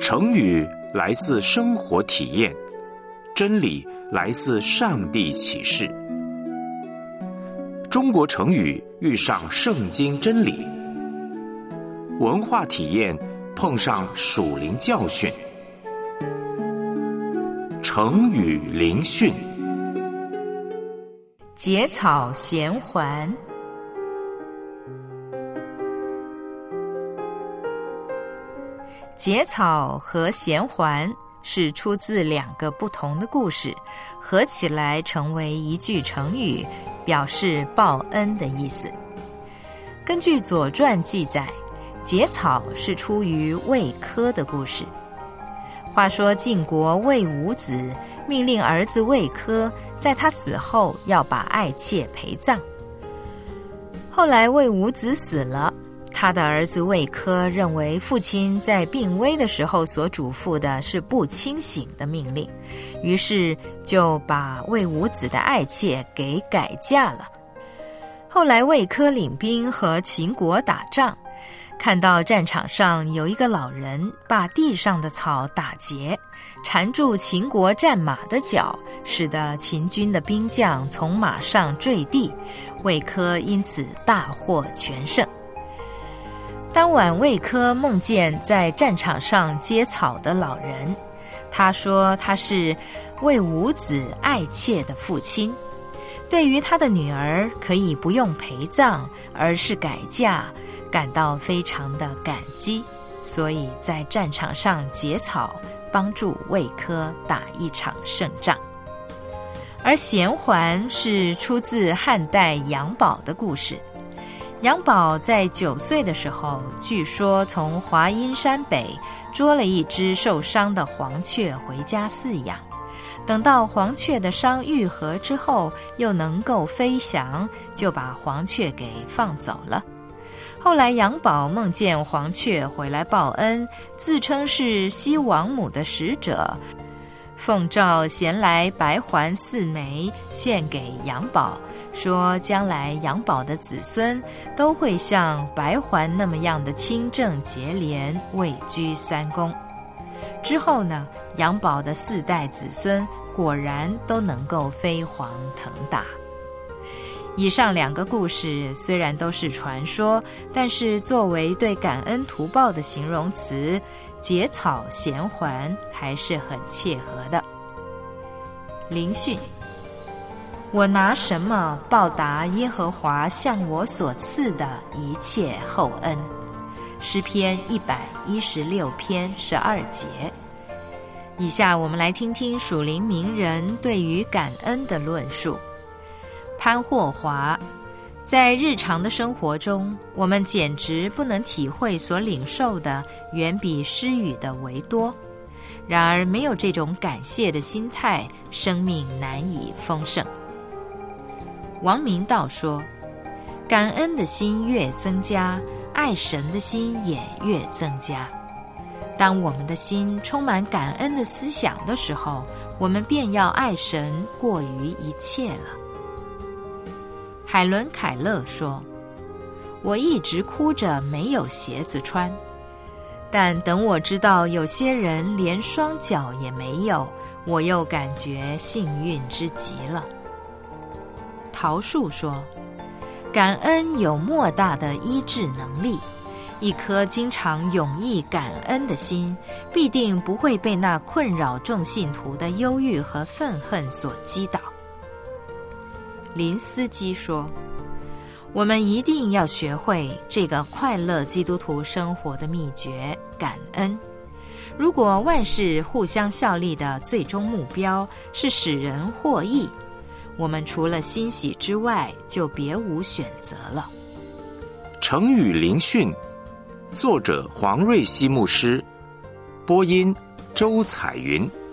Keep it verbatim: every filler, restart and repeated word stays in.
成语来自生活体验，真理来自上帝启示。中国成语遇上圣经真理，文化体验碰上属灵教训。成语灵讯。 结草衔环。结草和衔环是出自两个不同的故事，合起来成为一句成语，表示报恩的意思。根据《左传》记载，结草是出于魏科的故事。话说晋国魏武子命令儿子魏科在他死后要把爱妾陪葬。后来魏武子死了，他的儿子魏科认为父亲在病危的时候所嘱咐的是不清醒的命令，于是就把魏武子的爱妾给改嫁了。后来魏科领兵和秦国打仗，看到战场上有一个老人把地上的草打结，缠住秦国战马的脚，使得秦军的兵将从马上坠地，魏科因此大获全胜。当晚魏科梦见在战场上结草的老人，他说他是魏武子爱妾的父亲，对于他的女儿可以不用陪葬，而是改嫁，感到非常的感激，所以在战场上结草，帮助魏科打一场胜仗。而衔环是出自汉代杨宝的故事。杨宝在九岁的时候，据说从华阴山北捉了一只受伤的黄雀回家饲养，等到黄雀的伤愈合之后，又能够飞翔，就把黄雀给放走了。后来杨宝梦见黄雀回来报恩，自称是西王母的使者，奉诏衔来白环四枚献给杨宝，说将来杨宝的子孙都会像白环那么样的清正节廉，位居三公。之后呢，杨宝的四代子孙果然都能够飞黄腾达。以上两个故事虽然都是传说，但是作为对感恩图报的形容词，结草衔环还是很切合的。灵训。我拿什么报答耶和华向我所赐的一切厚恩？诗篇一百一十六篇十二节。以下我们来听听属灵名人对于感恩的论述。潘霍华，在日常的生活中，我们简直不能体会所领受的远比施予的为多。然而没有这种感谢的心态，生命难以丰盛。王明道说，感恩的心越增加，爱神的心也越增加。当我们的心充满感恩的思想的时候，我们便要爱神过于一切了。海伦凯勒说，我一直哭着没有鞋子穿，但等我知道有些人连双脚也没有，我又感觉幸运之极了。陶树说，感恩有莫大的医治能力，一颗经常涌溢感恩的心，必定不会被那困扰众信徒的忧郁和愤恨所击倒。林斯基说，我们一定要学会这个快乐基督徒生活的秘诀——感恩。如果万事互相效力的最终目标是使人获益，我们除了欣喜之外，就别无选择了。 成语灵讯，作者黄瑞希牧师，播音周彩云。